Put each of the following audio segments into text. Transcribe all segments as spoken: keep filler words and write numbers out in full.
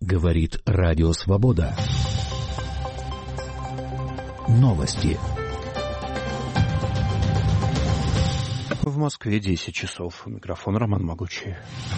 Говорит Радио Свобода. Новости. В Москве десять часов. Микрофон Роман Могучий.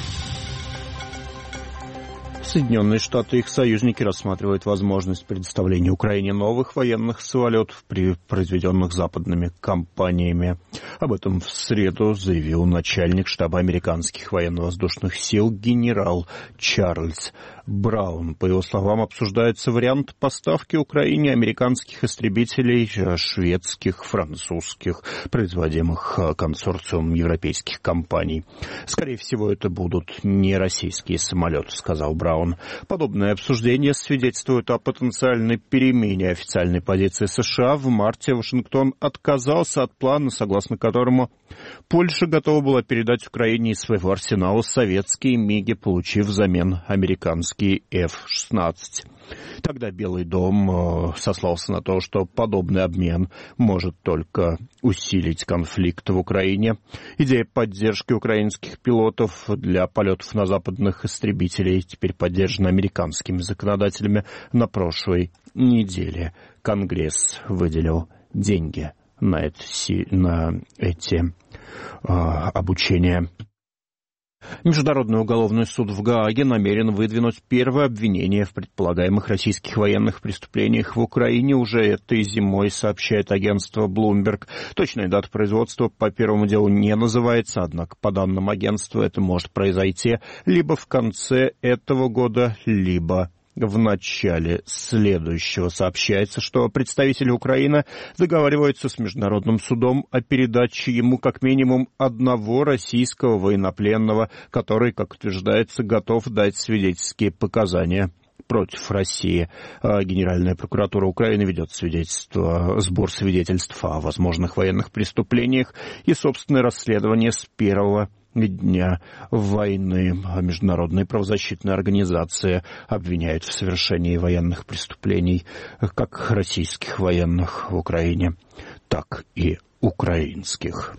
Соединенные Штаты и их союзники рассматривают возможность предоставления Украине новых военных самолетов, произведенных западными компаниями. Об этом в среду заявил начальник штаба американских военно-воздушных сил генерал Чарльз Браун. По его словам, обсуждается вариант поставки Украине американских истребителей, шведских, французских, производимых консорциумом европейских компаний. Скорее всего, это будут не российские самолеты, сказал Браун. Подобное обсуждение свидетельствует о потенциальной перемене официальной позиции США. В марте Вашингтон отказался от плана, согласно которому Польша готова была передать Украине из своего арсенала советские МиГи, получив взамен американские эф шестнадцать. Тогда Белый дом сослался на то, что подобный обмен может только усилить конфликт в Украине. Идея поддержки украинских пилотов для полетов на западных истребителей теперь поддержана американскими законодателями. На прошлой неделе Конгресс выделил деньги на эти, на эти а, обучения. Международный уголовный суд в Гааге намерен выдвинуть первое обвинение в предполагаемых российских военных преступлениях в Украине уже этой зимой, сообщает агентство Bloomberg. Точная дата производства по первому делу не называется, однако по данным агентства это может произойти либо в конце этого года, либо в начале следующего. Сообщается, что представители Украины договариваются с Международным судом о передаче ему как минимум одного российского военнопленного, который, как утверждается, готов дать свидетельские показания против России. Генеральная прокуратура Украины ведет свидетельство, сбор свидетельств о возможных военных преступлениях и собственное расследование с первого дня войны. Международные правозащитные организации обвиняют в совершении военных преступлений как российских военных в Украине, так и украинских.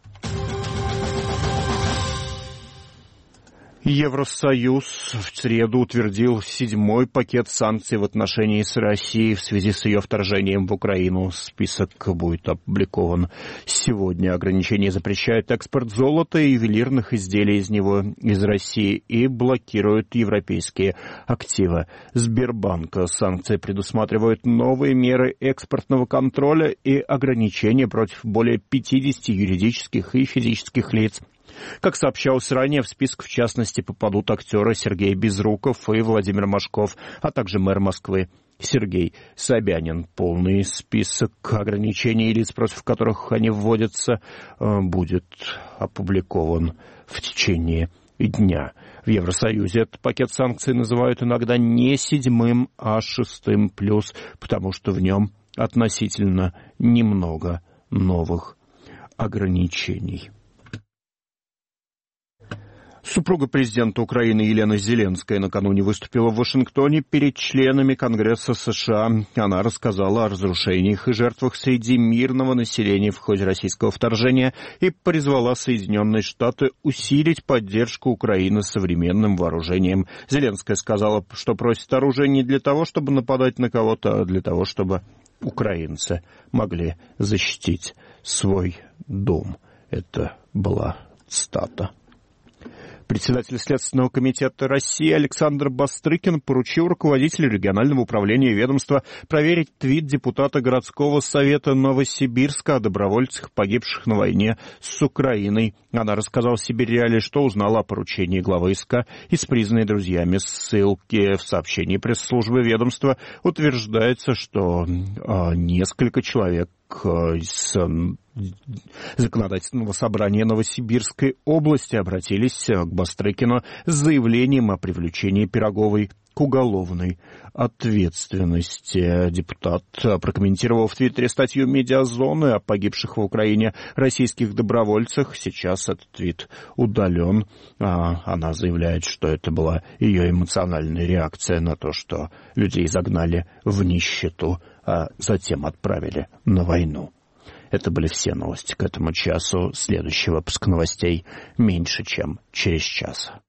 Евросоюз в среду утвердил седьмой пакет санкций в отношении с Россией в связи с ее вторжением в Украину. Список будет опубликован сегодня. Ограничения запрещают экспорт золота и ювелирных изделий из него из России и блокируют европейские активы Сбербанка. Санкции предусматривают новые меры экспортного контроля и ограничения против более пятидесяти юридических и физических лиц. Как сообщалось ранее, в список, в частности, попадут актеры Сергей Безруков и Владимир Машков, а также мэр Москвы Сергей Собянин. Полный список ограничений и лиц, против которых они вводятся, будет опубликован в течение дня. В Евросоюзе этот пакет санкций называют иногда не седьмым, а шестым плюс, потому что в нем относительно немного новых ограничений. Супруга президента Украины Елена Зеленская накануне выступила в Вашингтоне перед членами Конгресса США. Она рассказала о разрушениях и жертвах среди мирного населения в ходе российского вторжения и призвала Соединенные Штаты усилить поддержку Украины современным вооружением. Зеленская сказала, что просит оружие не для того, чтобы нападать на кого-то, а для того, чтобы украинцы могли защитить свой дом. Это была цитата. Председатель Следственного комитета России Александр Бастрыкин поручил руководителю регионального управления ведомства проверить твит депутата городского совета Новосибирска о добровольцах, погибших на войне с Украиной. Она рассказала Сибирь-Реалии, что узнала о поручении главы СК из признанной друзьями ссылки. В сообщении пресс-службы ведомства утверждается, что э, несколько человек из законодательного собрания Новосибирской области обратились к Бастрыкину с заявлением о привлечении Пироговой к уголовной ответственности. Депутат прокомментировал в Твиттере статью «Медиазоны» о погибших в Украине российских добровольцах. Сейчас этот твит удален. Она заявляет, что это была ее эмоциональная реакция на то, что людей загнали в нищету, а затем отправили на войну. Это были все новости к этому часу. Следующий выпуск новостей меньше, чем через час.